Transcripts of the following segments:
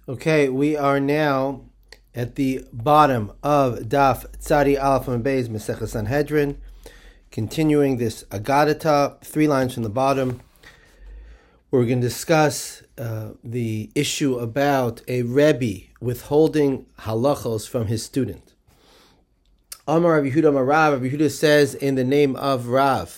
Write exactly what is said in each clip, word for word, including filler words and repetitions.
Okay, we are now at the bottom of Daf Tzadi Aleph and Beis Masechah Sanhedrin, continuing this Agadata, three lines from the bottom. We're going to discuss uh, the issue about a Rebbe withholding halachos from his student. Amar Rav Yehuda Amar Rav, Rav Yehuda says in the name of Rav,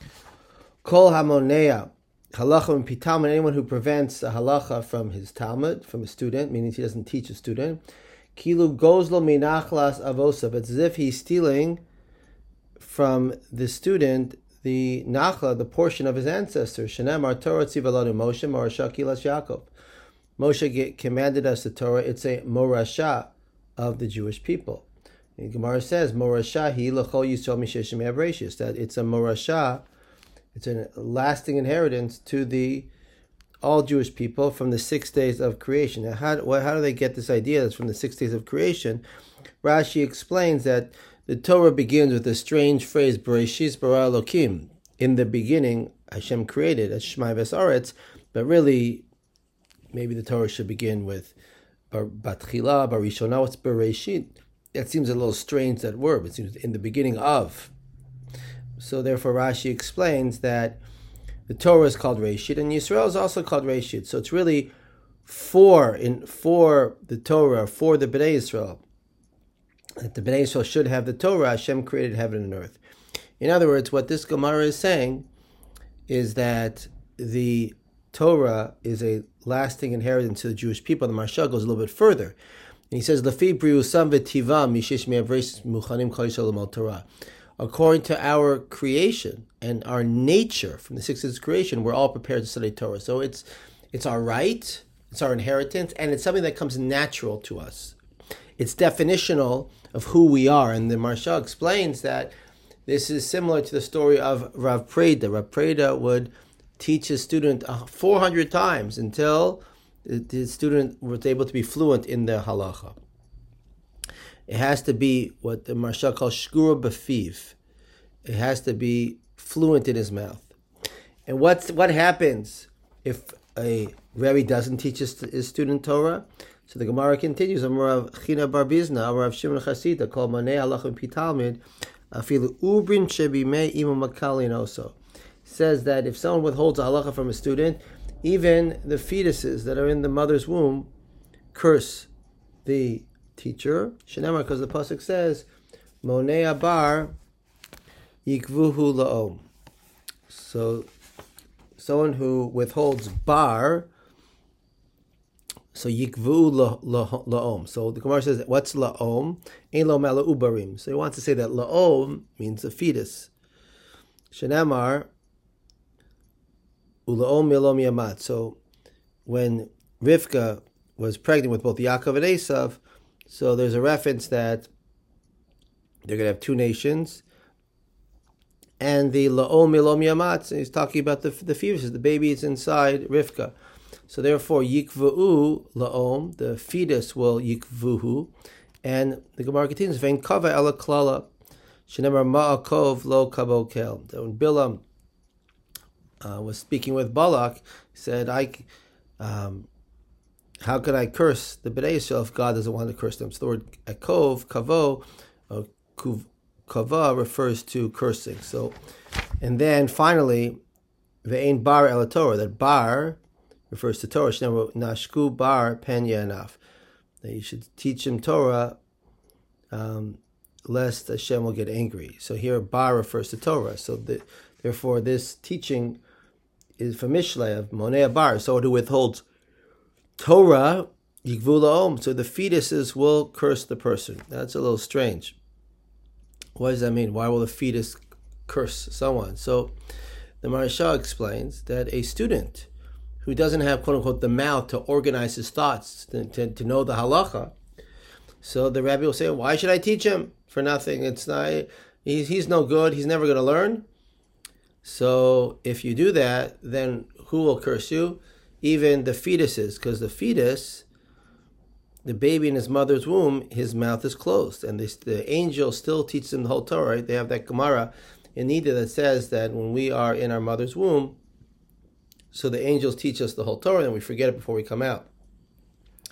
Kol Hamonea, halacha and pitalmud, anyone who prevents a halacha from his talmud, from a student, meaning he doesn't teach a student, kilu gozlo minachlas avosav, it's as if he's stealing from the student the nachla, the portion of his ancestors. Shenemar Torah tzivalanu Moshe morasha kilas Yaakov. Moshe commanded us the Torah. It's a morasha of the Jewish people. And Gemara says morasha hi l'chol yisrael misheshem avrashis, that it's a morasha. It's a lasting inheritance to the all Jewish people from the six days of creation. Now, how, well, how do they get this idea that's from the six days of creation? Rashi explains that the Torah begins with a strange phrase, Bereshis bara Elokim. In the beginning, Hashem created, as Shmai V'Saretz, but really, maybe the Torah should begin with Batchila, Barishona, what's Bereshit? That seems a little strange, that word. It seems in the beginning of. So therefore Rashi explains that the Torah is called Reshit and Yisrael is also called Reshit. So it's really for in for the Torah, for the Bnei Yisrael. That the Bnei Yisrael should have the Torah. Hashem created heaven and earth. In other words, what this Gemara is saying is that the Torah is a lasting inheritance to the Jewish people. The Maharsha goes a little bit further. And he says, Lefi briusam v'tivam mishish me'avreis muchanim kol yisrael l'mal Torah. According to our creation and our nature from the six days of creation, we're all prepared to study Torah. So it's it's our right, it's our inheritance, and it's something that comes natural to us. It's definitional of who we are. And the Maharsha explains that this is similar to the story of Rav Preda. Rav Preda would teach his student four hundred times until the student was able to be fluent in the halacha. It has to be what the Maharsha calls shkura b'fiv. It has to be fluent in his mouth. And what's what happens if a Rebbe doesn't teach his, his student Torah? So the Gemara continues. Amar China Bar Bizna, Amar Shimon Chasida, called Manei Halach Pitalmid, Afilu Ubrin Shebimei Imam Makalin also. Says that if someone withholds a halacha from a student, even the fetuses that are in the mother's womb curse the teacher. Shenemar, because the pasuk says, Monei bar yikvuhu la'om. So, someone who withholds bar, so yikvuhu la'om. So the Gemara says, what's la'om? Ein lo mela ubarim. So he wants to say that la'om means a fetus. Shenemar ula'om milom yamat. So when Rivka was pregnant with both Yaakov and Esav, so there's a reference that they're going to have two nations. And the La'om Milom Yamat, he's talking about the the fetuses, the baby is inside Rivka. So therefore, Yikvu'u La'om, the fetus will Yikvuhu. And the Gemara continues, Vein Kava Ela Klala, Shenemar Ma'akov Lo Kabokel. When Bilam uh, was speaking with Balak, he said, I... Um, How could I curse the Bnei Yisrael if God doesn't want to curse them? So the word akov, kavo, uh, kava refers to cursing. So, and then finally, ve'ein bar el Torah, that bar refers to Torah. Nashku bar pen yanaf. That you should teach him Torah, um, lest Hashem will get angry. So here, bar refers to Torah. So the, therefore, this teaching is from Mishlei of Monei bar, someone who withholds Torah, yikvu la'om, so the fetuses will curse the person. That's a little strange. What does that mean? Why will the fetus curse someone? So the Maharsha explains that a student who doesn't have, quote unquote, the mouth to organize his thoughts, to, to, to know the halacha, so the Rabbi will say, why should I teach him for nothing? It's not, he's, he's no good, he's never going to learn. So if you do that, then who will curse you? Even the fetuses, because the fetus, the baby in his mother's womb, his mouth is closed. And this, the angel still teaches them the whole Torah. Right? They have that Gemara in Nida that says that when we are in our mother's womb, so the angels teach us the whole Torah and we forget it before we come out.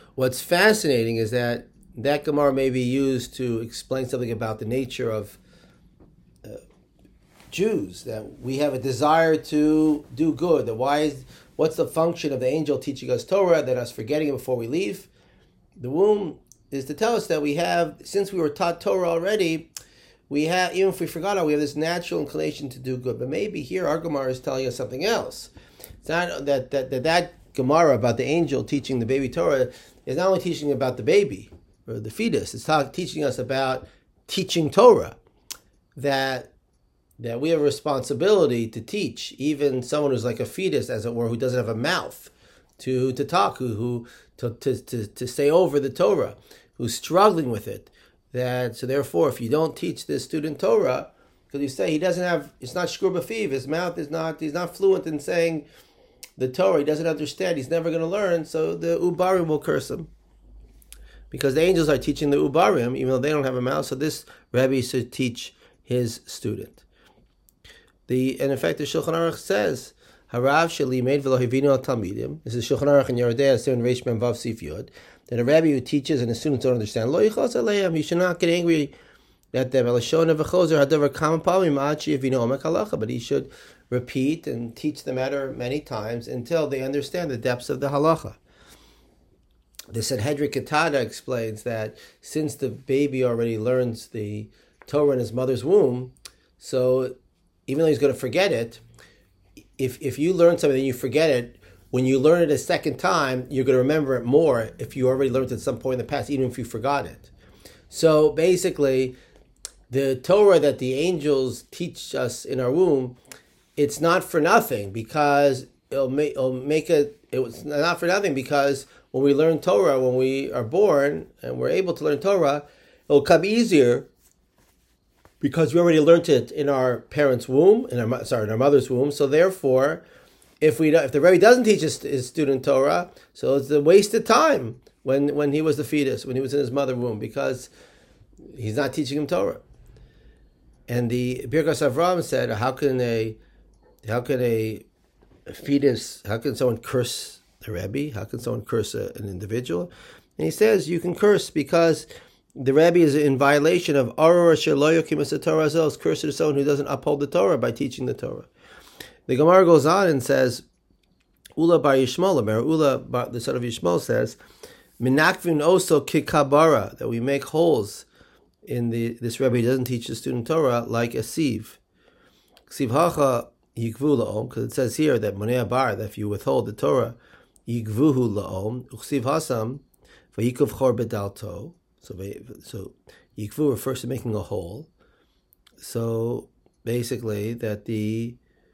What's fascinating is that that Gemara may be used to explain something about the nature of uh, Jews, that we have a desire to do good. That why is, what's the function of the angel teaching us Torah, that us forgetting it before we leave the womb, is to tell us that we have, since we were taught Torah already, we have, even if we forgot it, we have this natural inclination to do good. But maybe here our Gemara is telling us something else. It's not that that that, that Gemara about the angel teaching the baby Torah is not only teaching about the baby or the fetus, it's talk, teaching us about teaching Torah, that that we have a responsibility to teach even someone who's like a fetus, as it were, who doesn't have a mouth to to talk, who, who to, to, to, to say over the Torah, who's struggling with it. That so therefore, if you don't teach this student Torah, because you say he doesn't have, it's not shkur b'fiv, his mouth is not, he's not fluent in saying the Torah, he doesn't understand, he's never going to learn, so the Ubarim will curse him. Because the angels are teaching the Ubarim, even though they don't have a mouth, so this Rebbe should teach his student. The and in fact, the Shulchan Aruch says, Harav sheli made v'lo hivinu al talmidim. This is Shulchan Aruch in Yerodei seven Reish Mem Vav Sif Yod. That a rabbi who teaches and his students don't understand, lo yichos aleim, you should not get angry at them. Elashon v'chozer hadavar kama pamim ad sheyavinu omek halacha, but he should repeat and teach the matter many times until they understand the depths of the halacha. The Sanhedrin Ketada explains that since the baby already learns the Torah in his mother's womb, so even though he's going to forget it, if if you learn something and you forget it, when you learn it a second time, you're going to remember it more if you already learned it at some point in the past, even if you forgot it. So basically, the Torah that the angels teach us in our womb, it's not for nothing, because it'll make, it'll make it, it's not for nothing because when we learn Torah, when we are born and we're able to learn Torah, it'll come easier because we already learned it in our parents' womb, in our sorry, in our mother's womb. So therefore, if we if the Rebbe doesn't teach his, his student Torah, so it's a wasted time when when he was the fetus, when he was in his mother's womb, because he's not teaching him Torah. And the Birkas Avram said, how can a how can a fetus, how can someone curse the Rebbe? How can someone curse a, an individual? And he says you can curse because the Rebbe is in violation of Aror Asher Lo Yokim Es Torah Zos, curse to someone who doesn't uphold the Torah by teaching the Torah. The Gemara goes on and says, Ula bar Yishmol, Ula bar, the son of Yishmol says, Minakvin oso kikabara, that we make holes in the, this Rebbe doesn't teach the student Torah like a sieve. Sieve hacha yigvu la'om, because it says here that monea bar, that if you withhold the Torah, yigvuhu la'om, uchsiv hasam, vayikov chor bedalto. So, so yigvu refers to making a hole. So basically, that the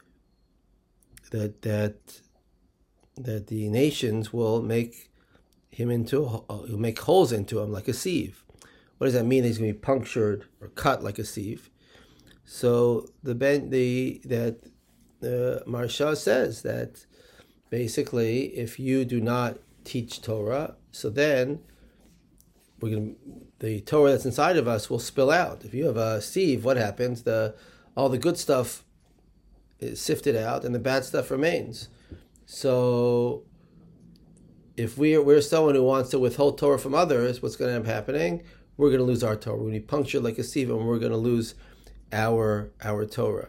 that that that the nations will make him into will make holes into him like a sieve. What does that mean? He's going to be punctured or cut like a sieve. So the ben the that the Maharsha says that basically, if you do not teach Torah, so then we're going the Torah that's inside of us will spill out. If you have a sieve, what happens? The all the good stuff is sifted out, and the bad stuff remains. So, if we're we're someone who wants to withhold Torah from others, what's going to end up happening? We're going to lose our Torah. We're going to be punctured like a sieve, and we're going to lose our our Torah.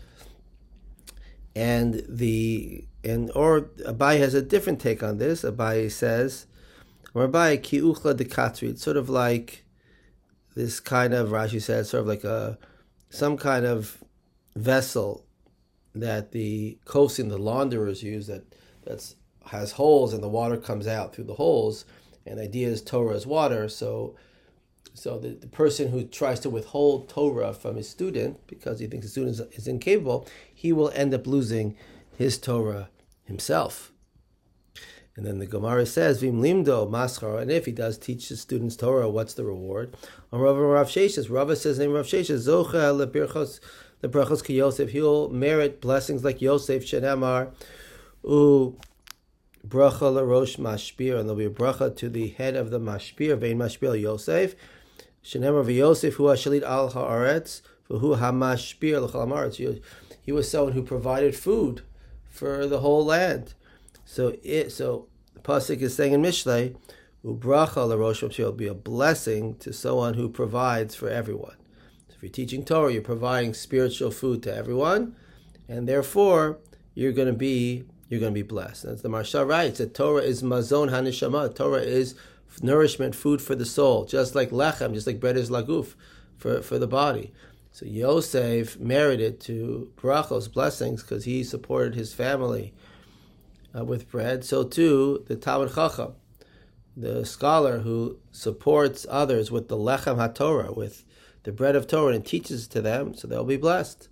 And the and or Abai has a different take on this. Abai says, Abai ki uchla de katri. It's sort of like this kind of, Rashi says, sort of like a some kind of vessel that the kosin, the launderers use, that that's has holes and the water comes out through the holes. And the idea is Torah is water. So so the, the person who tries to withhold Torah from his student because he thinks the student is, is incapable, he will end up losing his Torah himself. And then the Gemara says, Vim limdo maschar, and if he does teach his students Torah, what's the reward? On Rav Rav Sheshes, Rav says, name Rav Sheshes, Zocha lebirchos lebrachos ki Yosef, he'll merit blessings like Yosef, Shenemar, u bracha larosh mashpir, and there'll be a bracha to the head of the mashpir, vein mashpir Yosef, Shenemar v'Yosef hu hashalit al haaretz, v'hu hamashpir l'chol haaretz. He was someone who provided food for the whole land. So it so the pasuk is saying in Mishlei, Ubracha l'rosh hamashgiach will be a blessing to someone who provides for everyone. So if you're teaching Torah, you're providing spiritual food to everyone, and therefore you're going to be you're going to be blessed. As the Maharsha writes, that Torah is mazon haneshama. Torah is nourishment, food for the soul, just like lechem, just like bread is laguf for, for the body. So Yosef merited to brachos, blessings, because he supported his family uh, with bread. So too, the Talmid Chacham, the scholar who supports others with the lechem haTorah, with the bread of Torah, and teaches to them, so they'll be blessed.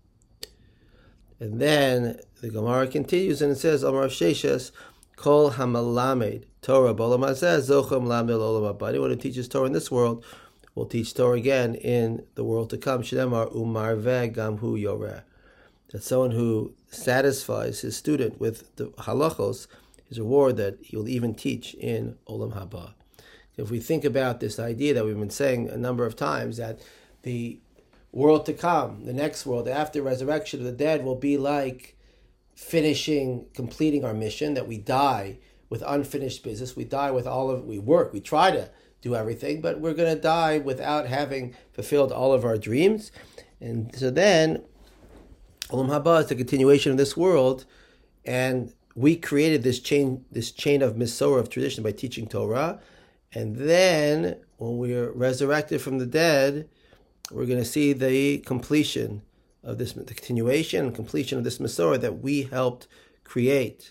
And then the Gemara continues and it says, Amar Sheshes, Kol hamalamed Torah b'olam hazeh zochem lamid olam haba. Anyone who teaches Torah in this world will teach Torah again in the world to come. Shneimar umarveh gam hu yoreh. That someone who satisfies his student with the halachos, his reward that he will even teach in olam haba. If we think about this idea that we've been saying a number of times, that the world to come, the next world after resurrection of the dead, will be like finishing, completing our mission, that we die with unfinished business. We die with all of, we work, we try to do everything, but we're going to die without having fulfilled all of our dreams. And so then, Olam Haba is the continuation of this world, and we created this chain, this chain of Misorah, of tradition, by teaching Torah. And then, when we are resurrected from the dead, we're going to see the completion of this, the continuation and completion of this Misorah that we helped create.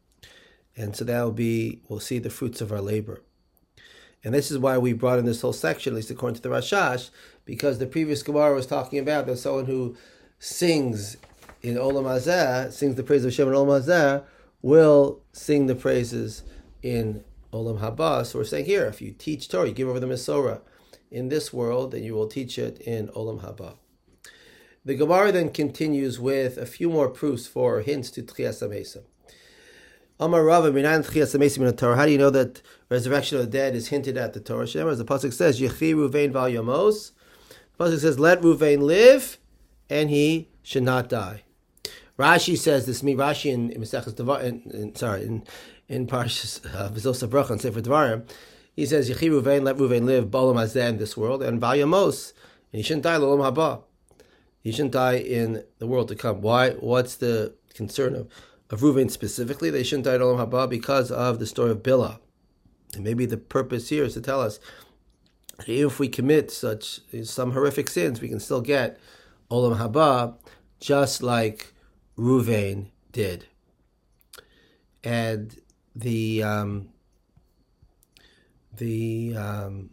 And so that will be, we'll see the fruits of our labor. And this is why we brought in this whole section, at least according to the Rashash, because the previous Gemara was talking about that someone who sings in Olam Hazeh, sings the praise of Hashem in Olam Hazeh, will sing the praises in Olam Haba. So we're saying here, if you teach Torah, you give over the Misorah in this world, then you will teach it in Olam Haba. The Gemara then continues with a few more proofs for hints to Tchias HaMesim. Amar Rava, Minan Tchias HaMesim in the Torah. How do you know that resurrection of the dead is hinted at the Torah? As the pasuk says, Yechi Ruvain Val Yamos. The pasuk says, let Ruvain live, and he should not die. Rashi says this. Me Rashi in, in Maseches Devarim, sorry, in in Parshas V'zos Bracha and Sefer Devarim, he says, Yechi Ruvain, let Ruvain live, B'olam Hazeh, in this world, and Val Yamos, and he shouldn't die l'olam haba. He shouldn't die in the world to come. Why? What's the concern of, of Ruvain specifically? They shouldn't die in Olam Haba because of the story of Bilah. And maybe the purpose here is to tell us that even if we commit such some horrific sins, we can still get Olam Haba, just like Ruvain did. And the um, the um,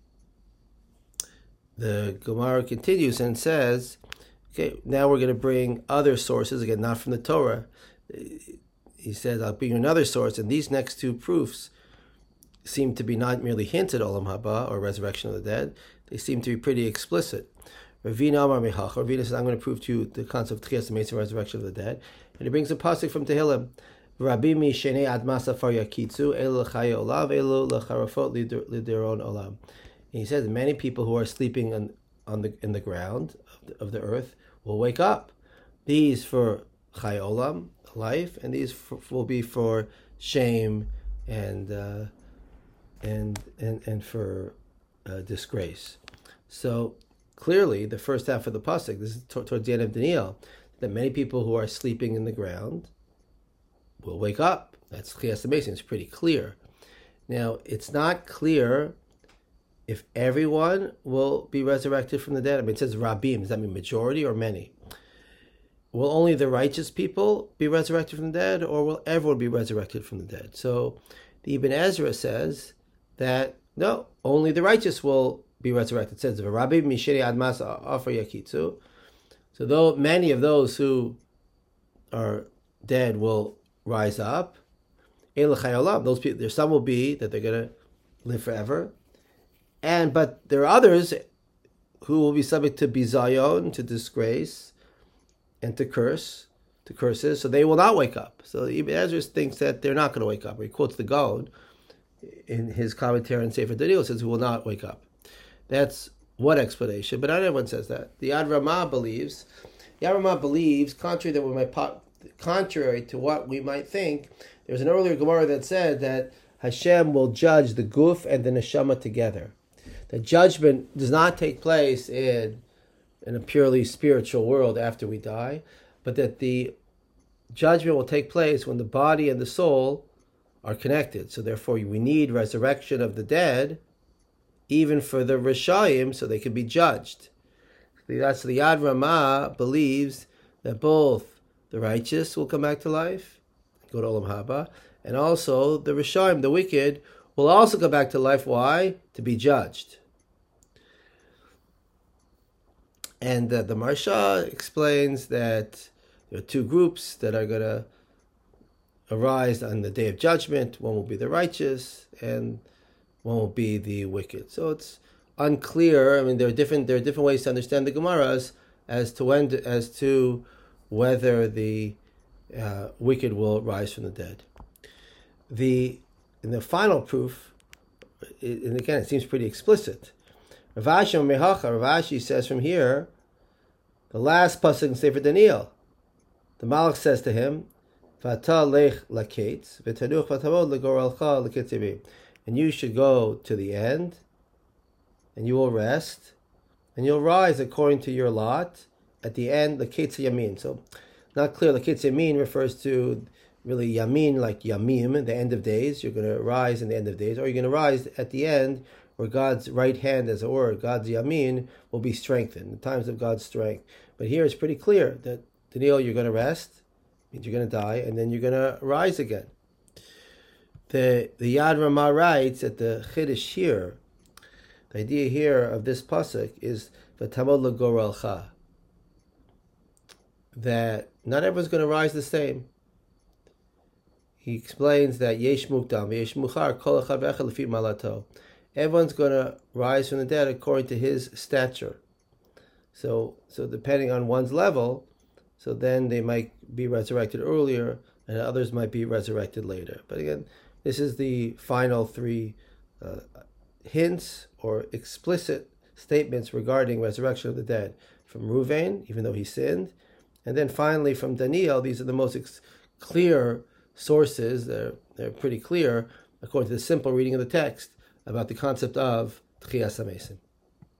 the Gemara continues and says, okay, now we're going to bring other sources, again, not from the Torah. He says, I'll bring you another source, and these next two proofs seem to be not merely hints at Olam Haba, or resurrection of the dead, they seem to be pretty explicit. Ravina Amar Mechach, Ravina says, I'm going to prove to you the concept of Tchias HaMesim, resurrection of the dead. And he brings a pasuk from Tehillim, Rabbi mi shenei admas afar yakitzu, elu l'chaye olav, elu l'charafot lideron olam. And he says, many people who are sleeping on, on the in the ground of the, of the earth will wake up. These for Chai Olam, life, and these for, will be for shame and uh, and and and for uh, disgrace. So clearly, the first half of the pasuk, this is t- towards the end of Daniel, that many people who are sleeping in the ground will wake up. That's Tchias HaMesim. It's pretty clear. Now, it's not clear if everyone will be resurrected from the dead. I mean, it says Rabim. Does that mean majority or many? Will only the righteous people be resurrected from the dead, or will everyone be resurrected from the dead? So the Ibn Ezra says that, no, only the righteous will be resurrected. It says, Rabim misheri admas afar yakitzu. So though many of those who are dead will rise up, those people, there some will be that they're going to live forever. And but there are others who will be subject to bizayon, to disgrace, and to curse, to curses, so they will not wake up. So Ibn Ezra thinks that they're not going to wake up. He quotes the Gaon in his commentary on Sefer Daniel, says who will not wake up. That's one explanation, but not everyone says that. The Yad Ramah believes, Yad Ramah believes, contrary to what we might, contrary to what we might think, there's an earlier Gemara that said that Hashem will judge the guf and the neshama together. The judgment does not take place in, in a purely spiritual world after we die, but that the judgment will take place when the body and the soul are connected. So therefore we need resurrection of the dead, even for the Rishayim, so they can be judged. That's the Yad Ramah believes that both the righteous will come back to life, go to Olam Haba, and also the Rishayim, the wicked, will also come back to life. Why? To be judged. And uh, the Maharsha explains that there are two groups that are going to arise on the day of judgment. One will be the righteous, and one will be the wicked. So it's unclear. I mean, there are different there are different ways to understand the Gemaras as to when as to whether the uh, wicked will rise from the dead. The in the final proof, it, and again, it seems pretty explicit. Rav Ashi Mehacha, Rav Ashi says from here, the last pasuk in Sefer Daniel, the Malach says to him, "V'ata lech laketz, v'tanuch v'tamod legoralcha leketzivi," and you should go to the end, and you will rest, and you'll rise according to your lot at the end. Leketz yamin. So, not clear. Leketz yamin refers to really yamin, like yamim, the end of days. You're going to rise in the end of days, or you're going to rise at the end, where God's right hand, as it were, God's yamin, will be strengthened, in times of God's strength. But here it's pretty clear that, Daniel, you're going to rest, means you're going to die, and then you're going to rise again. The the Yad Ramah writes at the Chiddush here, the idea here of this pasuk is v'tamod legoralcha, that not everyone's going to rise the same. He explains that yesh mukdam, yesh muchar, kol echad v'echad lefi malato. Everyone's going to rise from the dead according to his stature. So, so depending on one's level, so then they might be resurrected earlier, and others might be resurrected later. But again, this is the final three uh, hints or explicit statements regarding resurrection of the dead from Ruvain, even though he sinned, and then finally from Daniel. These are the most ex- clear sources. They're they're pretty clear according to the simple reading of the text about the concept of Tchiyas HaMesim.